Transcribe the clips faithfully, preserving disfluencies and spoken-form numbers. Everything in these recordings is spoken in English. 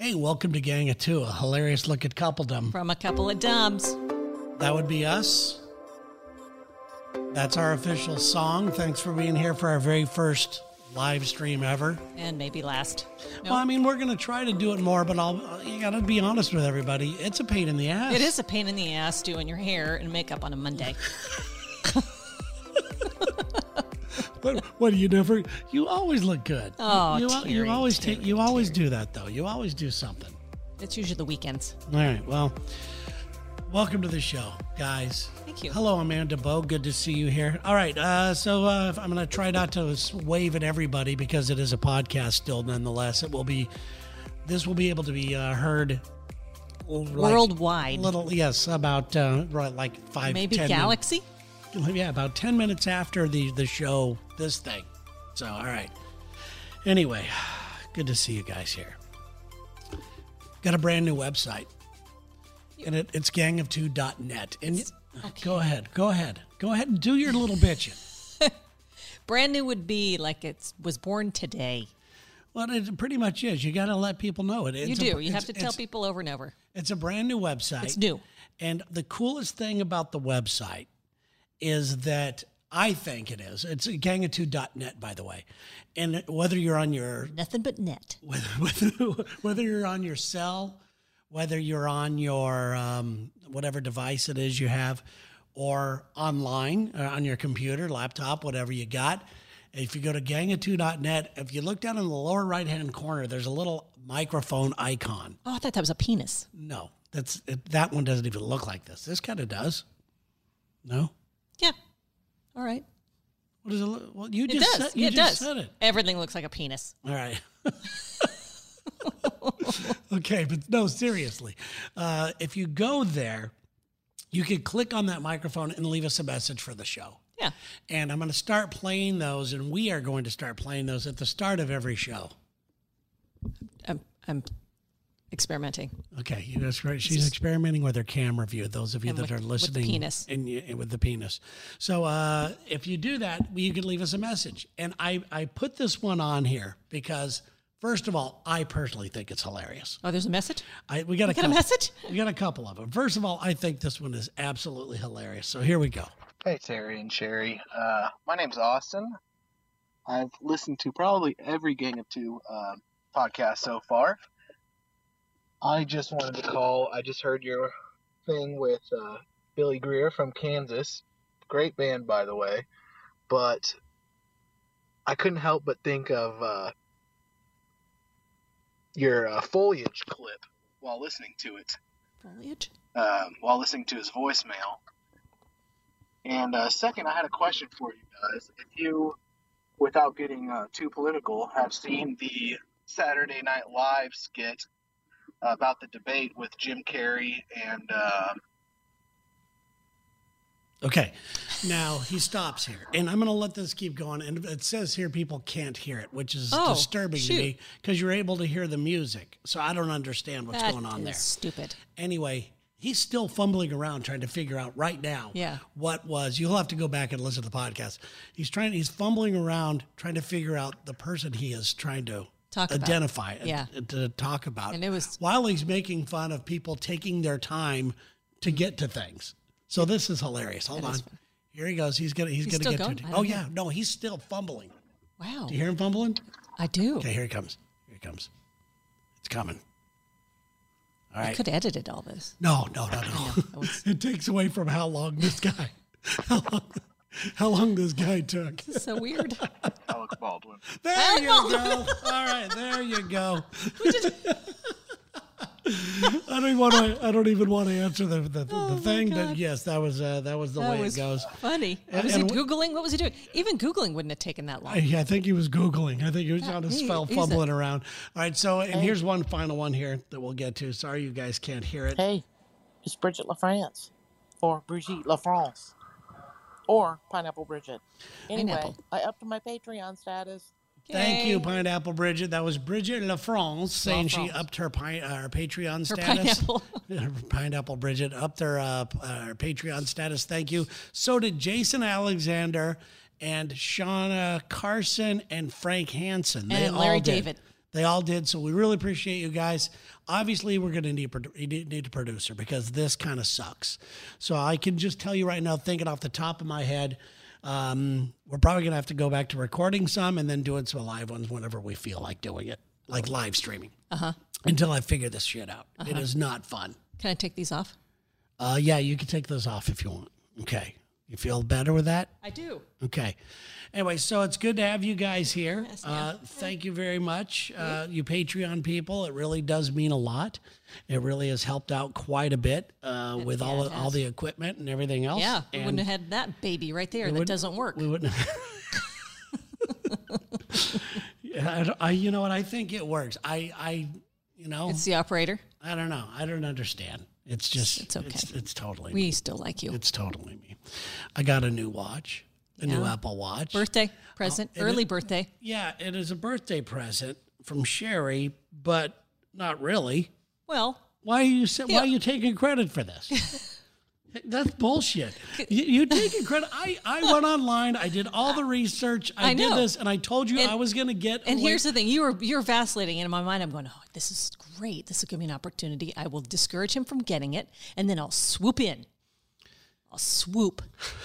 Hey, welcome to Gang of Two, a hilarious look at coupledom. From a couple of dumbs. That would be us. That's our official song. Thanks for being here for our very first live stream ever. And maybe last. Nope. Well, I mean, we're going to try to do it more, but I'll, you got to be honest with everybody. It's a pain in the ass. It is a pain in the ass doing your hair and makeup on a Monday. What, what do you never? You always look good. Oh, you, Terry, you always Terry, take. You always Terry. do that, though. You always do something. It's usually the weekends. All right. Well, welcome to the show, guys. Thank you. Hello, Amanda Bowe. Good to see you here. All right. Uh, so uh, I'm going to try not to wave at everybody because it is a podcast still. Nonetheless, it will be. This will be able to be uh, heard like Worldwide. Little yes, about uh, right, like five. Maybe ten Galaxy? Minutes. Yeah, about ten minutes after the the show. This thing. So all right. Anyway, good to see you guys here. Got a brand new website. And it, it's gang of two dot net. And you, okay. go ahead. Go ahead. Go ahead and do your little bitching. Brand new would be like it was born today. Well, it pretty much is. You got to let people know it. It's You do. A, you have to tell people over and over. It's a brand new website. It's new. And the coolest thing about the website is that I think it is. It's gang of two dot net, by the way. And whether you're on your Nothing but net. whether whether, whether you're on your cell, whether you're on your um, whatever device it is you have, or online or on your computer, laptop, whatever you got. If you go to gang of two dot net, if you look down in the lower right hand corner, there's a little microphone icon. Oh, I thought that was a penis. No, that's it, that one doesn't even look like this. This kind of does. No. Yeah. All right. What does it look? Well, you It just does. said, you it just does. said it. Everything looks like a penis. All right. Okay, but no, seriously. Uh, if you go there, you can click on that microphone and leave us a message for the show. Yeah. And I'm going to start playing those, and we are going to start playing those at the start of every show. I'm, I'm experimenting. Okay, you that's right. She's experimenting with her camera view. Those of you And that with- are with the listening, penis. and, you- and with the penis. So uh, if you do that, you can leave us a message. And I I put this one on here because first of all, I personally think it's hilarious. Oh, there's a message? I we got a got a couple, message? We got a couple of them. First of all, I think this one is absolutely hilarious. So here we go. Hey, Terry and Sherry. Uh, my name's Austin. I've listened to probably every Gang of Two uh, podcast so far. I just wanted to call. I just heard your thing with uh, Billy Greer from Kansas. Great band, by the way. But I couldn't help but think of uh, your uh, foliage clip while listening to it. Foliage? Uh, while listening to his voicemail. And uh, second, I had a question for you guys. If you, without getting uh, too political, have seen the Saturday Night Live skit about the debate with Jim Carrey and... Uh... Okay, now he stops here, and I'm going to let this keep going. And it says here people can't hear it, which is Oh, disturbing shoot. to me because you're able to hear the music. So I don't understand what's That going on is there. stupid. Anyway, he's still fumbling around trying to figure out right now Yeah. what was. You'll have to go back and listen to the podcast. He's trying. He's fumbling around trying to figure out the person he is trying to Talk about. identify Yeah. and to talk about. And it was- while he's making fun of people taking their time to get to things. So this is hilarious. Hold That on. is fun. Here he goes. He's gonna. He's, He's gonna still get going? to I it. don't Oh know. yeah. No, he's still fumbling. Wow. Do you hear him fumbling? I do. Okay, here he comes. Here he comes. It's coming. All I right. could have edited all this. No, no, no, no. that was- It takes away from how long this guy, how long, how long this guy took. This is so weird. Alec Baldwin. There Alec you Baldwin. go. All right, there you go. We just, I don't even want to. I don't even want to answer the the, the, Oh, the my thing. But God. yes, that was uh, that was the that way was it goes. funny. And- was and he we- Googling? What was he doing? Even Googling wouldn't have taken that long. I, I think he was Googling. I think he was Yeah, on his he- spell he's a- fumbling around. All right, so and here's one final one here that we'll get to. Sorry, you guys can't hear it. Hey, it's Bridget LaFrance. Or Brigitte LaFrance. Or Pineapple Bridget. Anyway, Pineapple. I upped my Patreon status. Thank you, Yay. Pineapple Bridget. That was Bridget LaFrance saying she LaFrance. upped her, pi- uh, her Patreon Her status. pineapple. Pineapple Bridget upped her, uh, p- uh, her Patreon status. Thank you. So did Jason Alexander and Shauna Carson and Frank Hansen. They And all Larry did. David. They all did. So we really appreciate you guys. Obviously, we're going to need, produ- need a producer because this kind of sucks. So I can just tell you right now, thinking off the top of my head, um, we're probably going to have to go back to recording some and then doing some live ones whenever we feel like doing it, like live streaming. Uh-huh. Until I figure this shit out. Uh-huh. It is not fun. Can I take these off? Uh, yeah, you can take those off if you want. Okay. You feel better with that? I do. Okay. Anyway, so it's good to have you guys here. Yes, uh, thank you very much, uh, you Patreon people. It really does mean a lot. It really has helped out quite a bit uh, with yeah, all it all has. the equipment and everything else. Yeah, we and wouldn't have had that baby right there that wouldn't- doesn't work. we wouldn't. yeah, I, don't- I, you know what? I think it works. I, I, you know, It's the operator. I don't know. I don't understand. It's just, It's okay. It's, it's totally. We still like you. It's totally me. I got a new watch, a new Yeah. Apple Watch. Birthday present, and early it- birthday. Yeah, it is a birthday present from Sherry, but not really. Well, Why are you sa- Why Yeah. are you taking credit for this? That's bullshit. You, you taking credit? I, I went online. I did all the research. I, I did know. this, and I told you And- I was going to get. and away- here's the thing: you were you're vacillating, and in my mind, I'm going, "Oh, this is great. This will give me an opportunity. I will discourage him from getting it, and then I'll swoop in. I'll swoop."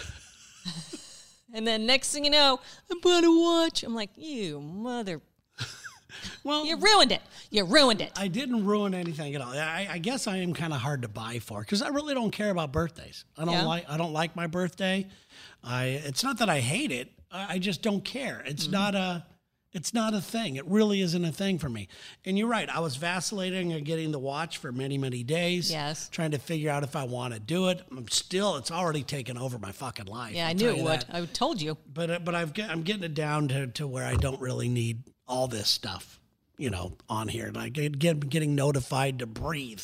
And then next thing you know, I bought a watch. I'm like, "You mother! well, You ruined it. You ruined it." I didn't ruin anything at all. I, I guess I am kind of hard to buy for because I really don't care about birthdays. I don't Yeah. like. I don't like my birthday. I. It's not that I hate it. I, I just don't care. It's Mm-hmm. not a. It's not a thing. It really isn't a thing for me. And you're right. I was vacillating on getting the watch for many, many days. Yes. Trying to figure out if I want to do it. I'm still. It's already taken over my fucking life. Yeah, I'll I tell knew it you would. that. I told you. But uh, but I've get, I'm getting it down to, to where I don't really need all this stuff, you know, on here. Like get, get- getting notified to breathe.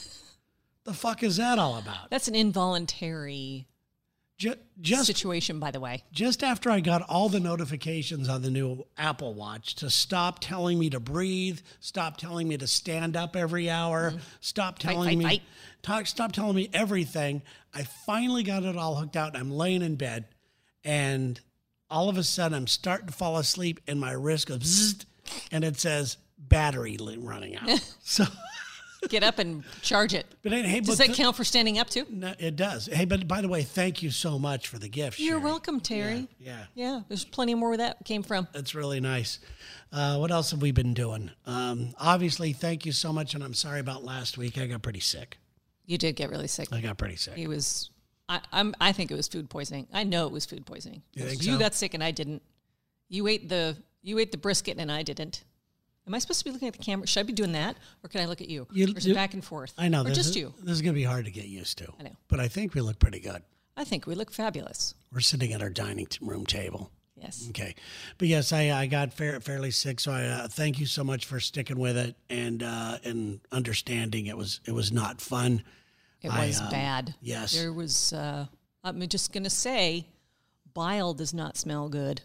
The fuck is that all about? That's an involuntary Ju- Just situation, by the way. just after I got all the notifications on the new Apple Watch to stop telling me to breathe, stop telling me to stand up every hour, stop telling fight, me fight. talk, stop telling me everything. I finally got it all hooked out, and I'm laying in bed, and all of a sudden I'm starting to fall asleep, and my wrist goes, bzzzt, and it says battery li- running out. So, Get up and charge it. but hey, Does but that the- count for standing up too? No, it does. Hey, but by the way, thank you so much for the gift. You're Sherry. welcome, Terry. Yeah. Yeah, there's plenty more where that came from. That's really nice. Uh, what else have we been doing? Um, obviously, thank you so much, and I'm sorry about last week. I got pretty sick. You did get really sick. I got pretty sick. It was, I, I'm, I think it was food poisoning. I know it was food poisoning. You think You so? got sick and I didn't. You ate the, you ate the brisket and I didn't. Am I supposed to be looking at the camera? Should I be doing that, or can I look at you? You- or is you- it back and forth? I know or this just is, you. This is going to be hard to get used to. I know. but I think we look pretty good. I think we look fabulous. We're sitting at our dining t- room table. Yes. Okay, but yes, I, I got fair, fairly sick, so I uh, thank you so much for sticking with it and uh, and understanding. It was it was not fun. It I, was um, bad. yes. There was, uh, I'm just going to say, bile does not smell good.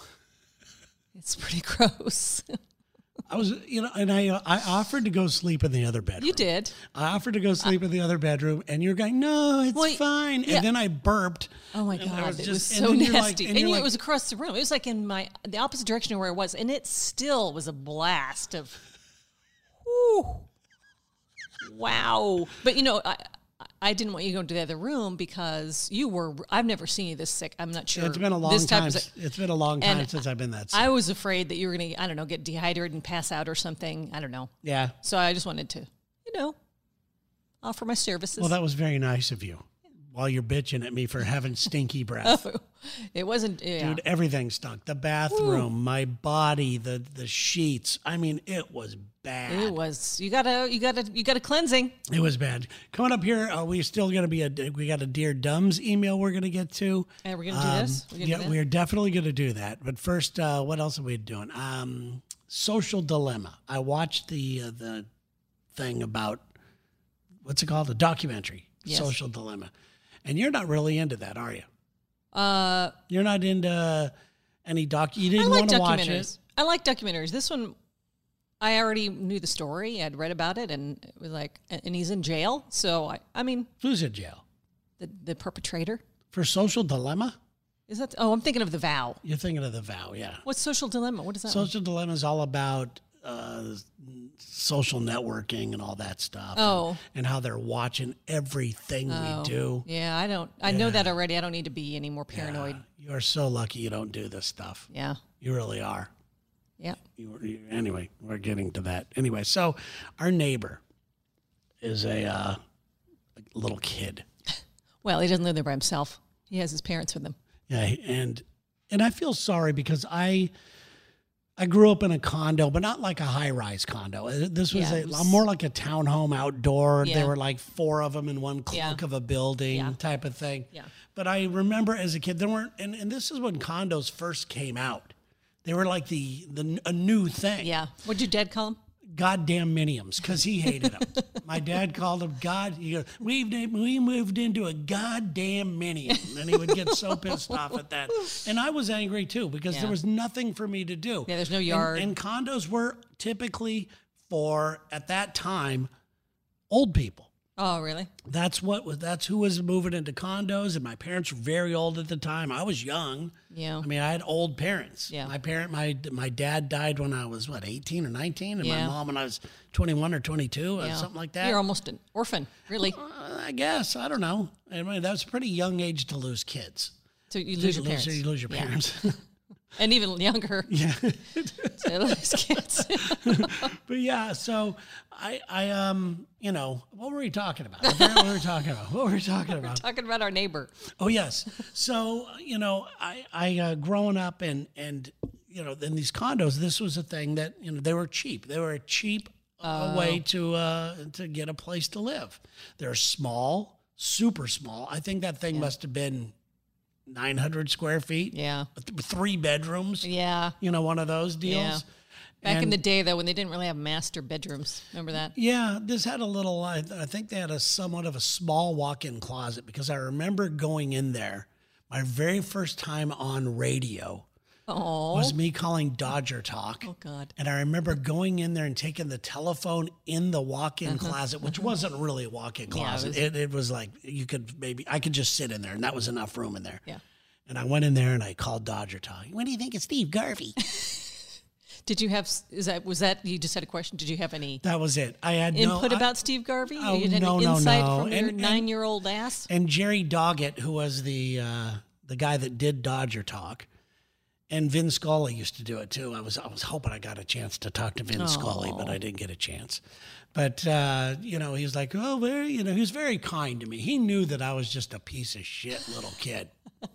It's pretty gross. I was, you know, and I uh, I offered to go sleep in the other bedroom. You did. I offered to go sleep in the other bedroom, and you're going, no, it's Well, fine. yeah. And then I burped. Oh my and I God, it was just- so and then you're like- nasty. and and you're you- like- it was across the room. It was like in my the opposite direction of where I was, and it still was a blast of, whew, wow. But you know, I I didn't want you to go into the other room because you were. I've never seen you this sick. I'm not sure. It's been a long this type time. of s- sick- It's been a long time And since I've been that sick. I was afraid that you were gonna, I don't know, get dehydrated and pass out or something. I don't know. yeah. So I just wanted to, you know, offer my services. Well, that was very nice of you. While you're bitching at me for having stinky breath. It wasn't, yeah. Dude, everything stunk. The bathroom, my body, the the sheets. I mean, it was bad. It was. You gotta. You gotta. You got a cleansing. It was bad. Coming up here, uh, we still going to be a. We got a Dear Dumbs email we're going to get to. And we're gonna do this? We're gonna yeah, do that? we're definitely going to do that. But first, uh, what else are we doing? Um, Social Dilemma. I watched the uh, the thing about what's it called? The documentary. Yes. Social Dilemma. And you're not really into that, are you? Uh, You're not into any doc. You I didn't like want to watch documentaries. it. I like documentaries. This one, I already knew the story. I'd read about it, and it was like, and he's in jail. So I, I mean, Who's in jail the the perpetrator for Social Dilemma? is that? Oh, I'm thinking of The Vow. You're thinking of The Vow, yeah. What's Social Dilemma? What is that? one? Social Dilemma is all about uh, social networking and all that stuff. Oh. And, and how they're watching everything Oh, we do. Yeah, I don't. I know that already. I don't need to be any more paranoid. Yeah, you are so lucky you don't do this stuff. Yeah. You really are. Yeah. You, you, anyway, we're getting to that. Anyway, so our neighbor is a, uh, a little kid. Well, he doesn't live there by himself. He has his parents with him. Yeah, and and I feel sorry because I I grew up in a condo, but not like a high-rise condo. Uh, This was Yeah, a it was- more like a townhome outdoor. Yeah. There were like four of them in one cloak Yeah. of a building Yeah. type of thing. Yeah. But I remember as a kid, there weren't, and, and this is when condos first came out. They were like the, the a new thing. Yeah. What'd your dad call him? Goddamn miniums, because he hated them. My dad called them God. He goes, we we moved into a goddamn minium, and he would get so pissed off at that. And I was angry too because Yeah. there was nothing for me to do. Yeah, there's no And- yard. And, condos were typically for at that time old people. Oh, really? That's what was. That's who was moving into condos, and my parents were very old at the time. I was young. Yeah. I mean, I had old parents. Yeah. My parent, my my dad died when I was what eighteen or nineteen, and Yeah. my mom when I was twenty-one or twenty-two, or Yeah. something like that. You're almost an orphan, really. Uh, I guess I don't know. I mean, that's a pretty young age to lose kids. So you lose your lose, parents. You lose your Yeah. parents. And even younger. yeah. So you lose kids. But yeah, so I I um you know what were we talking about? I forgot what we were talking about. What were we talking about? Talking about our neighbor. Oh yes. So you know, I I uh, growing up and and you know in these condos, this was a thing that you know they were cheap. They were a cheap uh, Oh. way to uh, to get a place to live. They're small, super small. I think that thing must have been nine hundred square feet. Yeah. Th- three bedrooms. Yeah. You know, one of those deals. Yeah. Back in And- the day, though, when they didn't really have master bedrooms. Remember that? Yeah, this had a little, I, I think they had a somewhat of a small walk-in closet because I remember going in there. My very first time on radio Oh. was me calling Dodger Talk. Oh, God. And I remember going in there and taking the telephone in the walk-in Uh-huh. closet, which wasn't really a walk-in Yeah, it closet. was- it, it was like you could maybe, I could just sit in there and that was enough room in there. Yeah. And I went in there and I called Dodger Talk. What do you think of Steve Garvey? Did you have, is that, was that, you just had a question? Did you have any That was it. I had no input I- about Steve Garvey? Oh, you had no, any no, insight no. from your And- and- nine-year-old ass? And Jerry Doggett, who was the uh, the guy that did Dodger Talk, and Vin Scully used to do it too. I was I was hoping I got a chance to talk to Vin Scully, but I didn't get a chance. But uh, you know, he was like, oh, very, you know, he was very kind to me. He knew that I was just a piece of shit little kid,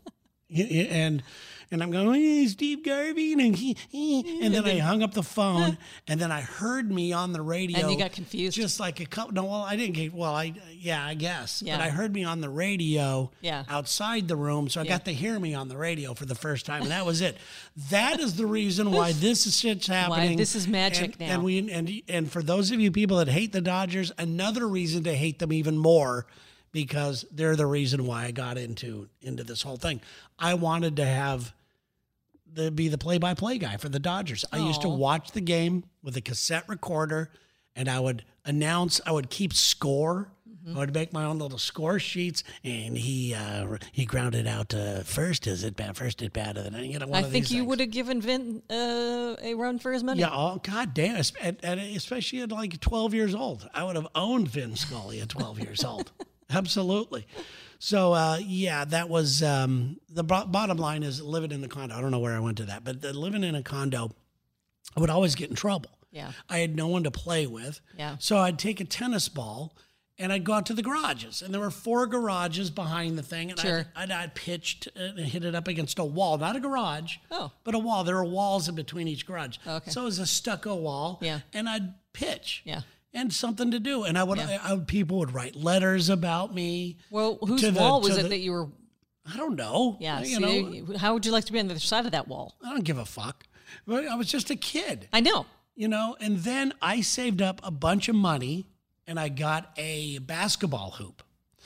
He- he- and. And I'm going, hey, Steve Garvey, and he, he, and then I hung up the phone, and then I heard me on the radio. And you got confused? Just like a couple. No, well, I didn't get. Well, I yeah, I guess. Yeah. But I heard me on the radio. Yeah. Outside the room, so I Yeah. got to hear me on the radio for the first time, and that was it. That is the reason why this is shit's happening. this is magic and, now. And we and and for those of you people that hate the Dodgers, another reason to hate them even more. Because they're the reason why I got into into this whole thing. I wanted to have the be the play-by-play guy for the Dodgers. I used to Aw. watch the game with a cassette recorder, and I would announce. I would keep score. Mm-hmm. I would make my own little score sheets, and he uh, he grounded out to first. Is it bad? First, it bad? And then, you know, one I of think these you things. would have given Vin uh, a run for his money. Yeah, oh god damn! es- And, and especially at like twelve years old, I would have owned Vin Scully at twelve years old. Absolutely. So uh, yeah, that was um, the bo- bottom line is living in the condo. I don't know where I went to that, but the, living in a condo, I would always get in trouble. Yeah. I had no one to play with. Yeah. So I'd take a tennis ball and I'd go out to the garages, and there were four garages behind the thing, and Sure. I'd, I'd, I'd pitched and hit it up against a wall, not a garage, Oh. but a wall. There were walls in between each garage. Okay. So it was a stucco wall. Yeah. And I'd pitch. Yeah. And something to do, and I would, Yeah. I, I would, people would write letters about me. Well, whose To the- wall was to it the- that you were? I don't know. Yeah. you so know, you- how would you like to be on the other side of that wall? I don't give a fuck. But I was just a kid. I know. You know, and then I saved up a bunch of money and I got a basketball hoop.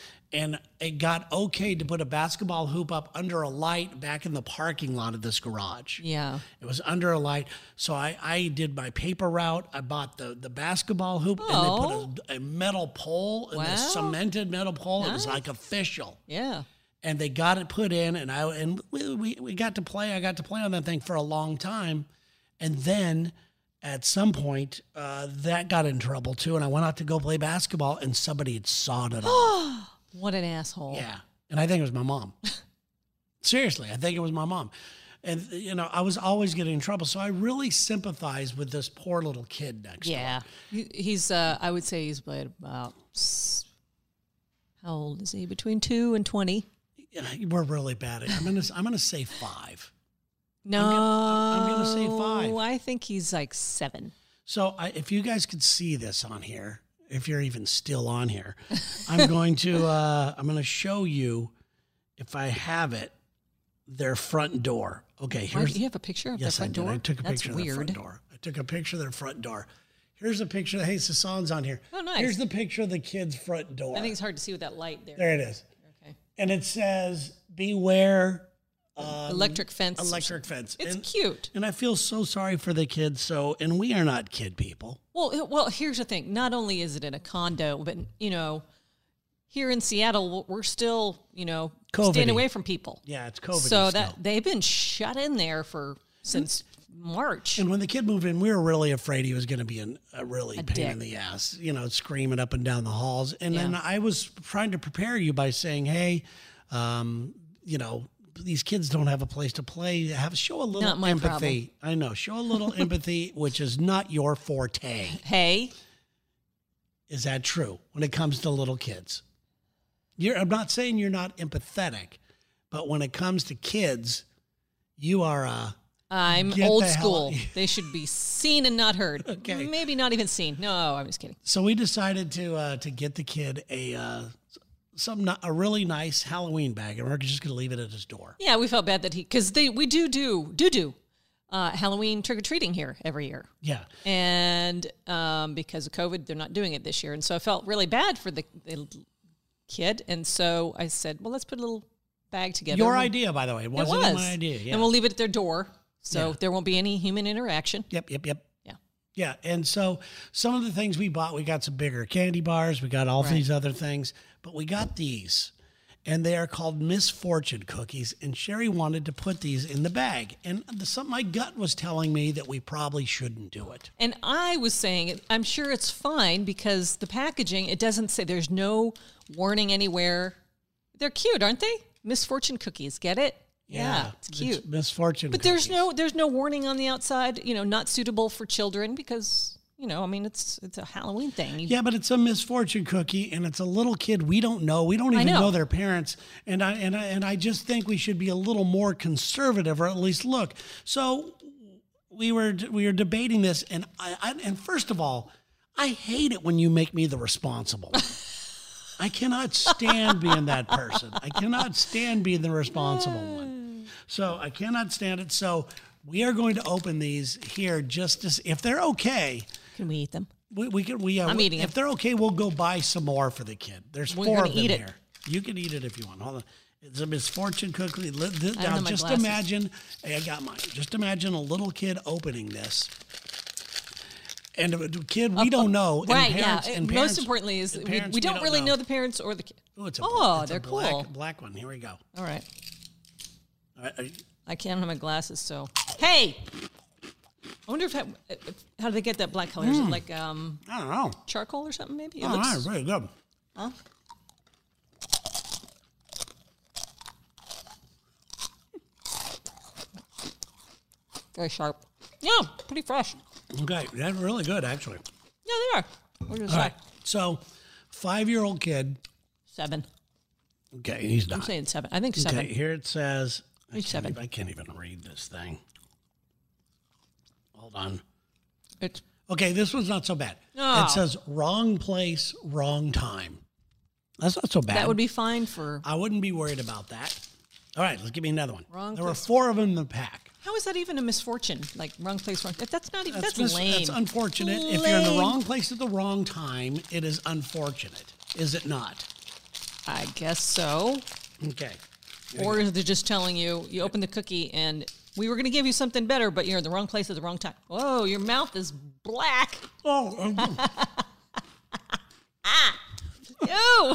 And it got okay to put a basketball hoop up under a light back in the parking lot of this garage. Yeah. It was under a light. So I, I did my paper route. I bought the, the basketball hoop Oh. and they put a, a metal pole, and Wow. a cemented metal pole. It was Nice. like official. Yeah. And they got it put in, and I and we, we, we got to play. I got to play on that thing for a long time. And then at some point, uh, that got in trouble too. And I went out to go play basketball and somebody had sawed it off. What an asshole. Yeah. And I think it was my mom. Seriously, I think it was my mom. And, you know, I was always getting in trouble. So I really sympathize with this poor little kid next Yeah. door. He, he's, uh, I would say he's about, s- how old is he? Between two and twenty. Yeah, we're really bad at it. I'm going to I'm gonna say five. No. I'm gonna- I'm gonna say five. I think he's like seven. So I, if you guys could see this on here, if you're even still on here, I'm going to uh, I'm going to show you, if I have it, their front door. Okay, Why, here's you have a picture of yes, their I front did. door? I took a That's picture weird. of their front door. I took a picture of their front door. Here's a picture. Hey, Sasan's on here. Oh, nice. Here's the picture of the kid's front door. I think it's hard to see with that light there. There it is, Okay. and it says "Beware." Um, Electric fence. Electric fence. It's and, cute. and I feel so sorry for the kids. So, and we are not kid people. Well, it- well, here's the thing. Not only is it in a condo, but you know, here in Seattle, we're still, you know, COVID-y. staying away from people. Yeah, it's COVID. So still. that they've been shut in there for since March. And when the kid moved in, we were really afraid he was going to be an, a really A pain dick. in the ass, you know, screaming up and down the halls. And Yeah. then I was trying to prepare you by saying, hey, um, you know, these kids don't have a place to play. Have show a little Not my empathy. I know, show a little empathy, which is not your forte. Hey, Is that true when it comes to little kids? You're, I'm not saying you're not empathetic, but when it comes to kids, you are uh, I'm Get old the hell school. out- They should be seen and not heard. Okay. Maybe not even seen. No, I'm just kidding. So we decided to uh, to get the kid a uh, some not, a really nice Halloween bag, and we're just going to leave it at his door. Yeah, we felt bad that he because they we do do do do uh, Halloween trick or treating here every year, Yeah, and um, because of COVID, they're not doing it this year, and so I felt really bad for the, the kid, and so I said, well, let's put a little bag together. your We'll- idea, by the way, it It wasn't was my idea. Yeah. and we'll leave it at their door, so Yeah. there won't be any human interaction. yep, yep, yep. Yeah. Yeah, and so some of the things we bought, we got some bigger candy bars, we got all Right. these other things, but we got these, and they are called Misfortune cookies. And Sherry wanted to put these in the bag, and the, some my gut was telling me that we probably shouldn't do it. And I was saying, I'm sure it's fine because the packaging, it doesn't say, there's no warning anywhere. They're cute, aren't they? Misfortune cookies, get it? Yeah, it's cute. Misfortune, but there's cookies. no there's no warning on the outside, you know, not suitable for children because, you know, I mean, it's it's a Halloween thing. You- Yeah, but it's a misfortune cookie, and it's a little kid we don't know. We don't even know. know. their parents, and I and I and I just think we should be a little more conservative, or at least look. So we were we were debating this, and I, I and first of all, I hate it when you make me the responsible one. I cannot stand being that person. I cannot stand being the responsible one. So I cannot stand it. So we are going to open these here just to see if they're okay. Can we eat them? We, we can we uh, I'm we- eating if it. they're okay, we'll go buy some more for the kid. There's We're four gonna of them eat it. here. You can eat it if you want. Hold on. It's a misfortune cookie. Li- th- don't Now have my just glasses. imagine. Hey, I got mine. Just imagine a little kid opening this. And a kid we don't know. And Right, parents, yeah. And Most parents- importantly is and we, parents we don't really know. the parents or the kid. Oh, it's a, Oh, it's a they're black, cool. black one. Here we go. All right. All right, are you- I can't have my glasses, so. Hey! I wonder if, how, if how do they get that black color? Is it like um, I don't know. charcoal or something maybe? It All looks- right, very good. Huh? Very sharp. Yeah, pretty fresh. Okay, that's really good, actually. Yeah, they are. What is All that? right, so five-year-old kid. Seven. Okay, he's I'm not. saying seven. I think seven. Okay, here it says. I He's can't, seven. even, I can't even read this thing. Hold on. It's Okay, this one's not so bad. Oh. It says wrong place, wrong time. That's not so bad. that would be fine for. I wouldn't be worried about that. All right, let's give me another one. Wrong there were place. four of them in the pack. How is that even a misfortune? Like wrong place, wrong. If that's not even. That's, mis- lame. That's unfortunate. If you're in the Lame. wrong place at the wrong time, it is unfortunate. Is it not? I guess so. Okay. Or they're just telling you, you open the cookie and we were going to give you something better, but you're in the wrong place at the wrong time. Whoa, your mouth is black. Oh, um, Ew.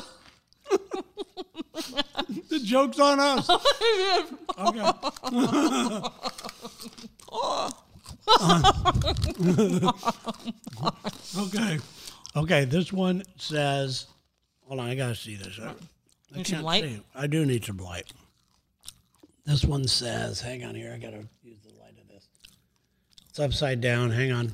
the joke's on us. Okay. Okay. Okay, this one says, hold on, I got to see this. I, I Need some can't light? see. I do need some light. This one says, hang on here, I got to use the light of this. It's upside down, hang on.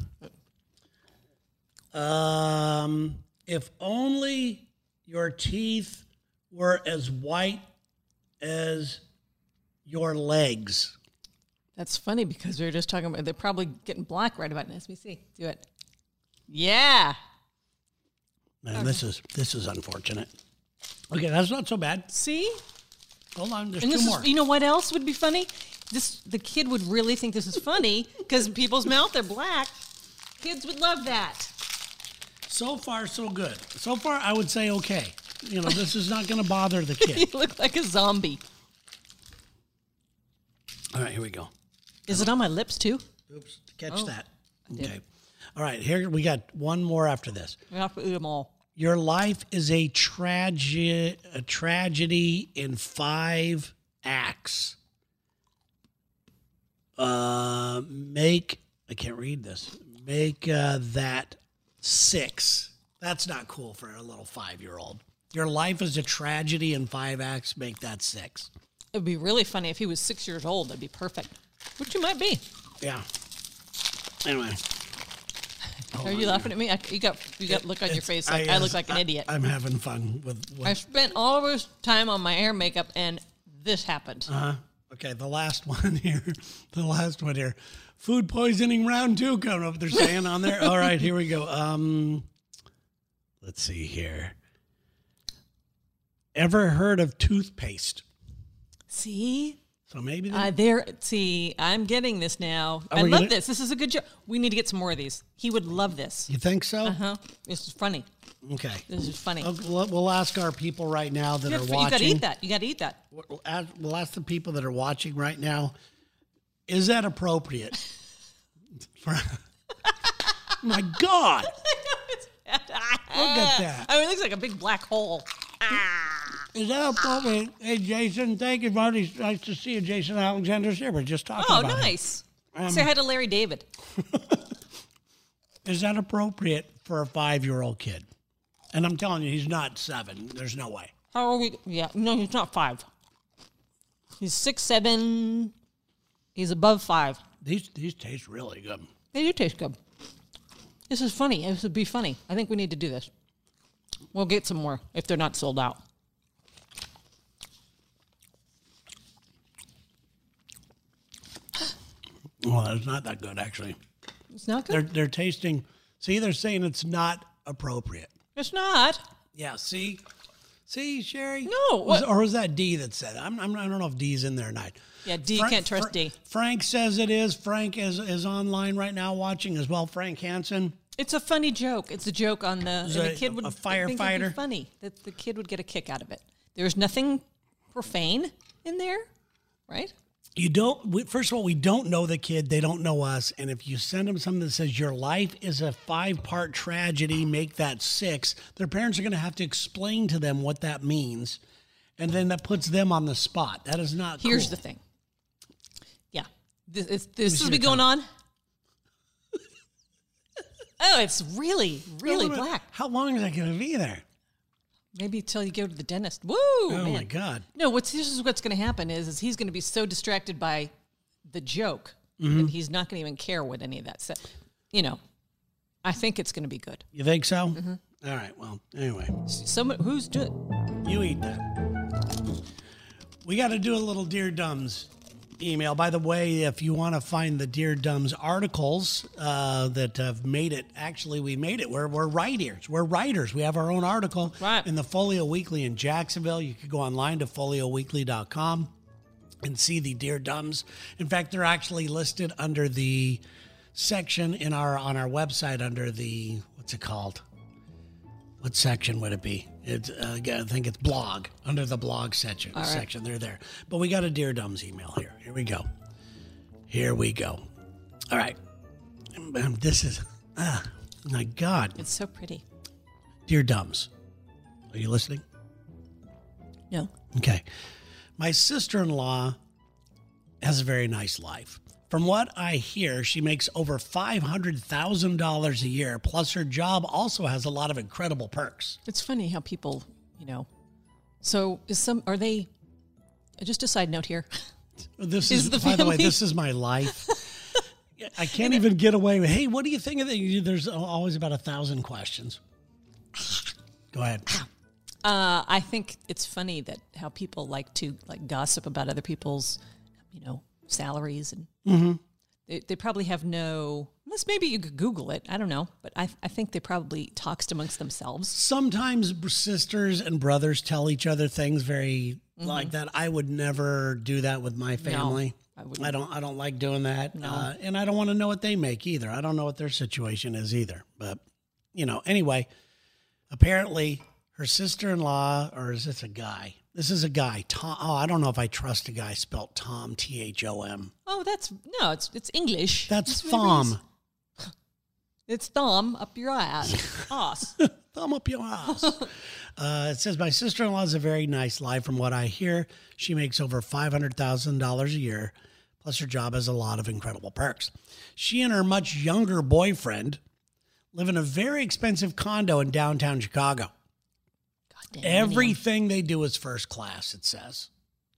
Um, if only your teeth were as white as your legs. That's funny because we were just talking about they're probably getting black right about now. Let me see. Do it. Yeah. Man, this is this is unfortunate. Okay, that's not so bad. See? Hold on, there's And two this more. is, you know what else would be funny? This the kid would really think this is funny because people's mouth are black. Kids would love that. So far, so good. So far, I would say okay. You know, this is not going to bother the kid. You look like a zombie. All right, here we go. Is it on my lips too? Oops, catch Oh, that. did. Okay. All right, here we got one more after this. We have to eat them all. Your life is a tragedy, a tragedy in five acts. Uh, make I can't read this. Make uh, that six. That's not cool for a little five-year-old. Your life is a tragedy in five acts. Make that six. It would be really funny if he was six years old. That'd be perfect. Which you might be. Yeah. Anyway. Are you laughing at me? I, you got you got look on your It's- face like I, uh, look like an I- idiot. I'm having fun with. with I spent all of this time on my hair and makeup, and this happened. Uh, okay, the last one here. The last one here. Food poisoning round two coming up. They're saying on there. All right, here we go. Um, let's see here. Ever heard of toothpaste? See, So maybe. They, uh, there. See, I'm getting this now. Are I we love gonna- this. This is a good joke. We need to get some more of these. He would love this. you think so? Uh huh. This is funny. Okay. This is funny. Okay, We'll, we'll ask our people right now that you, are have, watching. you gotta eat that. You gotta eat that. We'll ask, we'll ask the people that are watching right now. Is that appropriate? For, my God! Look at that. I mean, it looks like a big black hole. Is that appropriate? Hey, Jason, thank you, buddy. Nice to see you, Jason Alexander's here. We're just talking Oh, about it. nice. Um, Say hi to Larry David. Is that appropriate for a five-year-old kid? And I'm telling you, he's not seven. There's no way. How are we? Yeah, no, he's not five. He's six, seven. He's above five. These these taste really good. They do taste good. This is funny. This would be funny. I think we need to do this. We'll get some more if they're not sold out. Well, it's not that good, actually. It's not good. They're they're tasting. See, they're saying it's not appropriate. It's not. Yeah. See, see, Sherry. No, Was, what- or was that D that said it? I'm, I'm I don't know if D's in there or not. Yeah, D Fra- can't trust Fra- D. Frank says it is. Frank is is online right now watching as well. Frank Hansen. It's a funny joke. It's a joke on the, and Is the a- kid would a I think it'd be firefighter? funny that the kid would get a kick out of it. There's nothing profane in there, right? You don't. We, first of all, we don't know the kid. They don't know us. And if you send them something that says your life is a five-part tragedy, make that six. Their parents are going to have to explain to them what that means, and then that puts them on the spot. That is not. Here's cool. the thing. Yeah, this, it's, this see has been your going on. Oh, it's really, really Wait a minute. black. How long is that going to be there? Maybe until you go to the dentist. Woo! Oh man. my God! No, what's this is what's going to happen is is he's going to be so distracted by the joke Mm-hmm. that he's not going to even care what any of that said. You know, I think it's going to be good. You think so? Mm-hmm. All right. Well, anyway, Someone who's doing. you eat that. We got to do a little Dear Dumbs email. By the way, if you want to find the Dear Dumbs articles uh, that have made it, actually, we made it. We're, we're writers. We're writers. We have our own article Right. in the Folio Weekly in Jacksonville. You could go online to folio weekly dot com and see the Dear Dumbs. In fact, they're actually listed under the section in our on our website under the, what's it called? What section would it be? It's, uh, I think it's blog, under the blog section. right. section. They're there. But we got a Dear Dumbs email here. Here we go. Here we go. All right. Um, This is, ah, my God. It's so pretty. Dear Dumbs, are you listening? No. Okay. My sister-in-law has a very nice life. From what I hear, she makes over five hundred thousand dollars a year, plus her job also has a lot of incredible perks. It's funny how people, you know, so is some, are they, just a side note here. This Is is, the by the way, family- this is my life. I can't even get away with, hey, what do you think of that? There's always about a thousand questions. Go ahead. Uh, I think it's funny that how people like to like gossip about other people's, you know, salaries and Mm-hmm. they, they probably have no, unless maybe you could Google it. I don't know. But I, I think they probably talked amongst themselves. Sometimes sisters and brothers tell each other things very like that. I would never do that with my family. I wouldn't. I don't. I don't like doing that, No. uh, and I don't want to know what they make either. I don't know what their situation is either. But you know, anyway, apparently her sister-in-law, or is this a guy? This is a guy. Tom. Oh, I don't know if I trust a guy spelled Tom, T H O M. Oh, that's, no, it's it's English. That's It's very Thom. easy. It's thumb up your ass. Ass. Thumb up your ass. uh, it says, my sister-in-law has a very nice life. From what I hear, she makes over five hundred thousand dollars a year, plus her job has a lot of incredible perks. She and her much younger boyfriend live in a very expensive condo in downtown Chicago. God damn, Everything they do is first class, it says.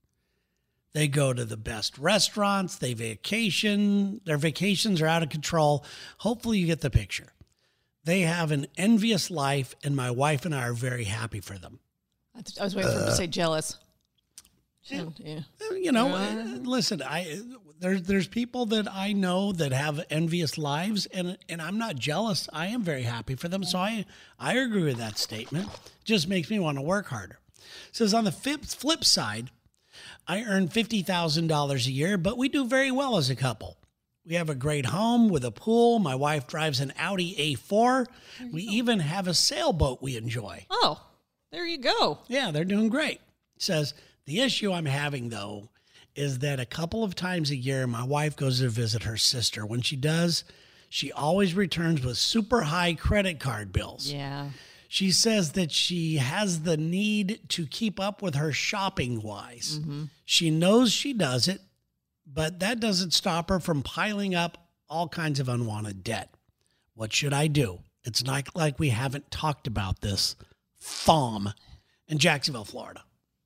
They go to the best restaurants. They vacation. Their vacations are out of control. Hopefully you get the picture. They have an envious life, and my wife and I are very happy for them. I th- I was waiting for him to say jealous. Yeah. Yeah. You know, listen, I there's there's people that I know that have envious lives, and and I'm not jealous. I am very happy for them. So I I agree with that statement. Just makes me want to work harder. It says on the flip flip side, I earn fifty thousand dollars a year, but we do very well as a couple. We have a great home with a pool. My wife drives an Audi A four. We even have a sailboat we enjoy. Oh, there you go. Yeah, they're doing great. It says, the issue I'm having, though, is that a couple of times a year, my wife goes to visit her sister. When she does, she always returns with super high credit card bills. Yeah. She says that she has the need to keep up with her shopping wise. She knows she does it, but that doesn't stop her from piling up all kinds of unwanted debt. What should I do? It's not like we haven't talked about this. Thom in Jacksonville, Florida.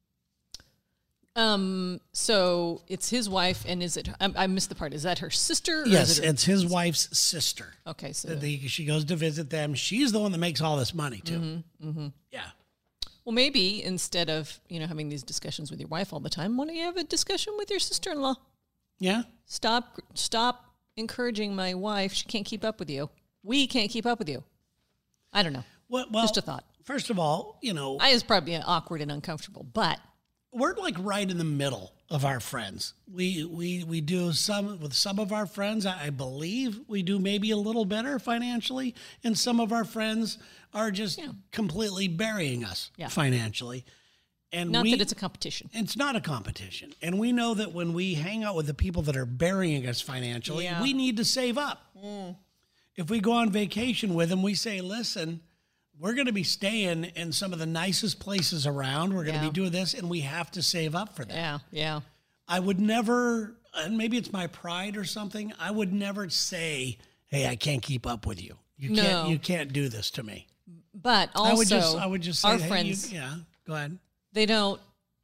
Um. So it's his wife, and is it? I, I missed the part. Is that her sister? Or Yes, Is it her, it's his wife's sister. okay. So The- she goes to visit them. She's the one that makes all this money, too. Yeah. well, maybe instead of you know having these discussions with your wife all the time, why don't you have a discussion with your sister-in-law? Yeah? Stop. Stop encouraging my wife. She can't keep up with you. We can't keep up with you. I don't know. Well, well, Just a thought. First of all, you know, I is probably awkward and uncomfortable, but we're like right in the middle of our friends. We we we do some with some of our friends. I, I believe we do maybe a little better financially, and some of our friends are just Yeah. completely burying us Yeah. financially. And not we, that it's a competition. it's not a competition, and we know that when we hang out with the people that are burying us financially, Yeah. we need to save up. If we go on vacation with them, we say, "Listen, we're going to be staying in some of the nicest places around. We're going to Yeah. be doing this, and we have to save up for that." Yeah. Yeah. I would never, and maybe it's my pride or something, I would never say, "Hey, I can't keep up with you. You No. can't. You can't do this to me." But also, I would just, I would just say, our "Hey, you- friends, yeah, go ahead." they don't.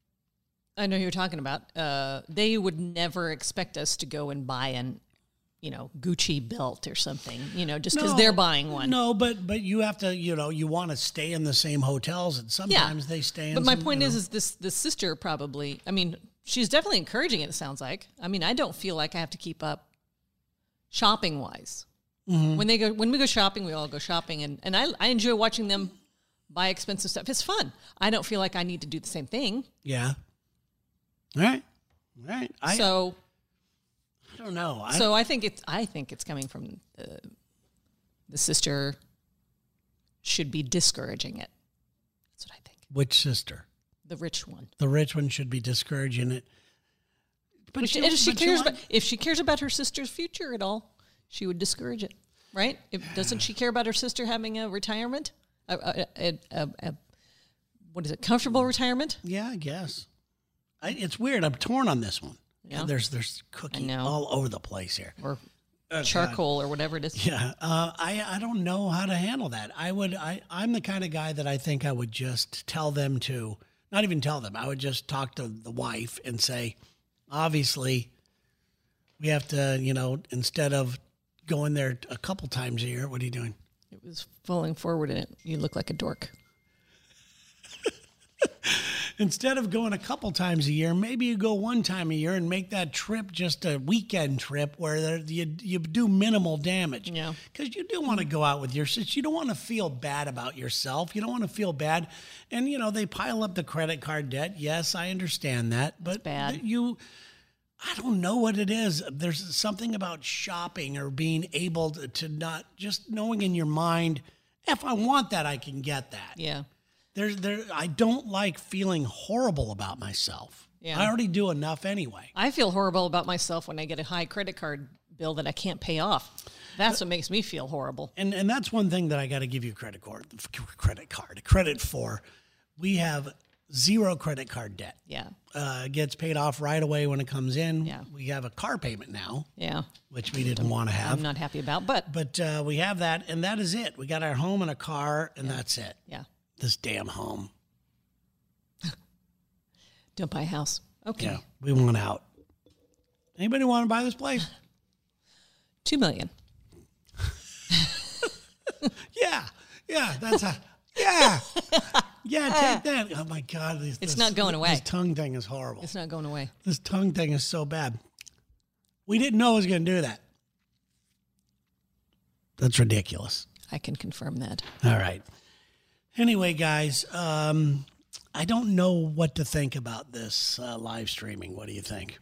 I know who you're talking about. Uh, they would never expect us to go and buy an, you know, Gucci belt or something. You know, just because No, they're buying one. No, but but you have to, you know, you want to stay in the same hotels, and sometimes they stay in. But my some, point you is, know- is this the sister probably? I mean, she's definitely encouraging it. It sounds like. I mean, I don't feel like I have to keep up shopping wise. Mm-hmm. When they go, when we go shopping, we all go shopping, and and I I enjoy watching them buy expensive stuff. It's fun. I don't feel like I need to do the same thing. yeah. All right, all right. I, so I don't know. I, so I think it's I think it's coming from uh, the sister should be discouraging it. That's what I think. which sister? The rich one. The rich one should be discouraging it. But If she, you- if she but you cares want- about if she cares about her sister's future at all, she would discourage it, right? If, doesn't she care about her sister having a retirement, a, a, a, a, a what is it, comfortable retirement? Yeah, I guess. I, it's weird. I'm torn on this one. Yeah. There's there's cookie know. all over the place here. Or Oh, charcoal or whatever it is. Yeah, uh, I I don't know how to handle that. I would I I'm the kind of guy that I think I would just tell them to not even tell them. I would just talk to the wife and say, obviously, we have to, you know, instead of going there a couple times a year, what are you doing? It was falling forward in it. You look like a dork. Instead of going a couple times a year, maybe you go one time a year and make that trip just a weekend trip where there, you you do minimal damage. Yeah. Because you do want to go out with your sis. You don't want to feel bad about yourself. You don't want to feel bad. And, you know, they pile up the credit card debt. Yes, I understand that. But bad. you, I don't know what it is. There's something about shopping or being able to, to not, just knowing in your mind, if I want that, I can get that. Yeah. There's there I don't like feeling horrible about myself. Yeah. I already do enough anyway. I feel horrible about myself when I get a high credit card bill that I can't pay off. That's what makes me feel horrible. And and that's one thing that I got to give you credit card credit card credit for. We have zero credit card debt. Yeah. Uh, it gets paid off right away when it comes in. Yeah. We have a car payment now, Yeah. which we didn't want to have. I'm not happy about, but But uh, we have that, and that is it. We got our home and a car, and that's it. yeah. This damn home. Don't buy a house. Okay. Yeah, we want out. Anybody want to buy this place? Two million. Yeah, yeah, that's a yeah, yeah. Take that. Oh my God, this, It's this- not going away. This tongue thing is horrible. It's not going away. This tongue thing is so bad. We didn't know it was going to do that. That's ridiculous. I can confirm that. All right. Anyway, guys, um, I don't know what to think about this uh, live streaming. What do you think?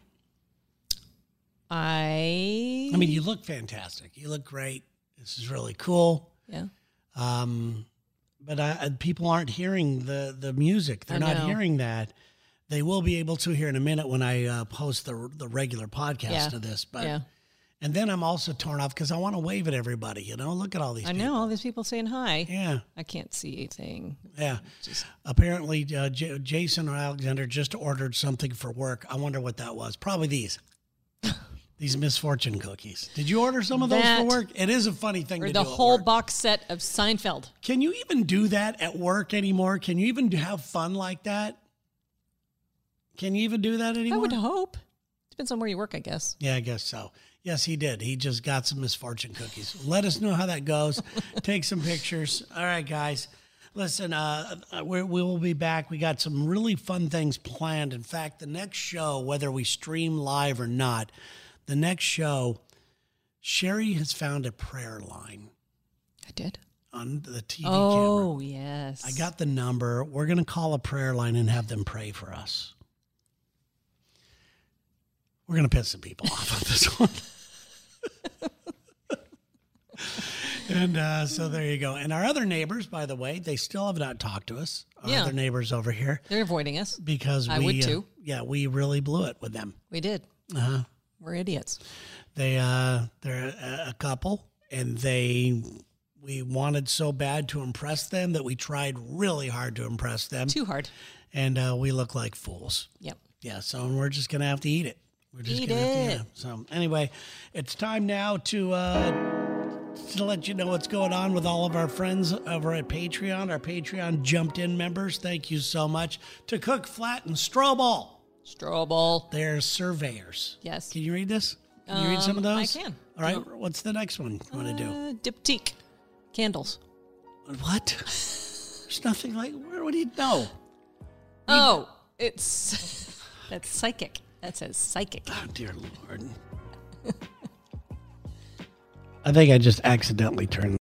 I. I mean, you look fantastic. You look great. This is really cool. Yeah. Um, but I, I- people aren't hearing the, the music. They're I not know. hearing that. They will be able to here in a minute when I uh, post the the regular podcast Yeah. of this. But Yeah. and then I'm also torn off because I want to wave at everybody. You know, look at all these. I people. know all these people saying hi. Yeah, I can't see anything. yeah. Just- Apparently, uh, J- Jason or Alexander just ordered something for work. I wonder what that was. Probably these. These misfortune cookies. Did you order some of those That- for work? It is a funny thing Or to the do at whole work. box set of Seinfeld. Can you even do that at work anymore? Can you even have fun like that? Can you even do that anymore? I would hope. Depends on where you work, I guess. Yeah, I guess so. Yes, he did. He just got some misfortune cookies. Let us know how that goes. Take some pictures. All right, guys. Listen, uh, we're, we will be back. We got some really fun things planned. In fact, the next show, whether we stream live or not, the next show, Sherry has found a prayer line I did. on the T V camera. Oh, yes. I got the number. We're going to call a prayer line and have them pray for us. We're going to piss some people off on this one. And uh, so there you go. And our other neighbors, by the way, they still have not talked to us. Our Yeah. other neighbors over here, They're avoiding us. because we, I would uh, too. yeah, we really blew it with them. We did. Uh-huh. We're idiots. They, uh, they're a, a couple, and they, we wanted so bad to impress them that we tried really hard to impress them, Too hard. and uh, we look like fools. Yep. Yeah, so we're just gonna have to eat it. We're just Eat gonna have to, it. yeah. So anyway, it's time now to uh, to let you know what's going on with all of our friends over at Patreon. Our Patreon jumped in members. Thank you so much to Cook Flat and Strobel. Strobel. They're surveyors. Yes. Can you read this? Can you read some of Um, I those? can. All right. What's the next one you want to do? Uh, diptyque. Candles. What? There's nothing like. Where would you know? Oh, it's that's psychic. That says psychic. Oh, dear Lord. I think I just accidentally turned